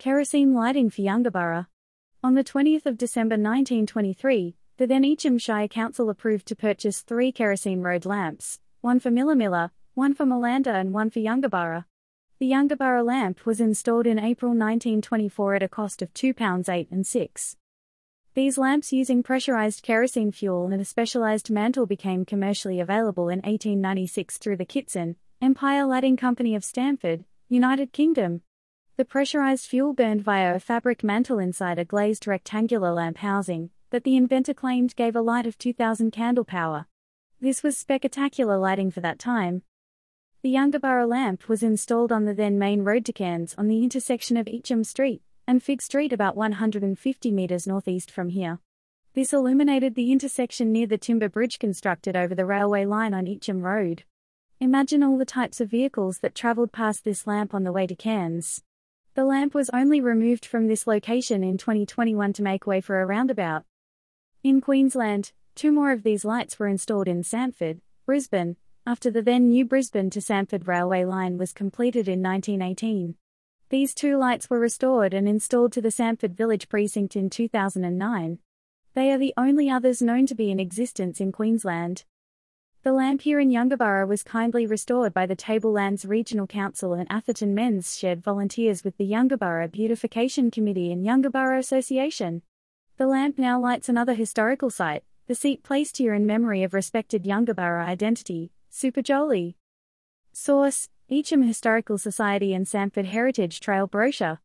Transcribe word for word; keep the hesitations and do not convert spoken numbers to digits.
Kerosene lighting for Yungaburra. On the twentieth of December nineteen twenty-three, the then Eacham Shire Council approved to purchase three kerosene road lamps, one for Millamilla, one for Malanda and one for Yungaburra. The Yungaburra lamp was installed in April nineteen twenty-four at a cost of two pounds eight and six. These lamps using pressurized kerosene fuel and a specialized mantle became commercially available in eighteen ninety-six through the Kitson, Empire Lighting Company of Stamford, United Kingdom. The pressurized fuel burned via a fabric mantle inside a glazed rectangular lamp housing that the inventor claimed gave a light of two thousand candle power. This was spectacular lighting for that time. The Yungaburra lamp was installed on the then main road to Cairns on the intersection of Eacham Street and Fig Street about one hundred fifty metres northeast from here. This illuminated the intersection near the timber bridge constructed over the railway line on Eacham Road. Imagine all the types of vehicles that travelled past this lamp on the way to Cairns. The lamp was only removed from this location in twenty twenty-one to make way for a roundabout. In Queensland, two more of these lights were installed in Samford, Brisbane, after the then new Brisbane to Samford railway line was completed in nineteen eighteen. These two lights were restored and installed to the Samford Village precinct in two thousand nine. They are the only others known to be in existence in Queensland. The lamp here in Yungaburra was kindly restored by the Tablelands Regional Council and Atherton Men's Shed volunteers with the Yungaburra Beautification Committee and Yungaburra Association. The lamp now lights another historical site, the seat placed here in memory of respected Yungaburra identity, Super Jolie. Source: Eacham Historical Society and Samford Heritage Trail brochure.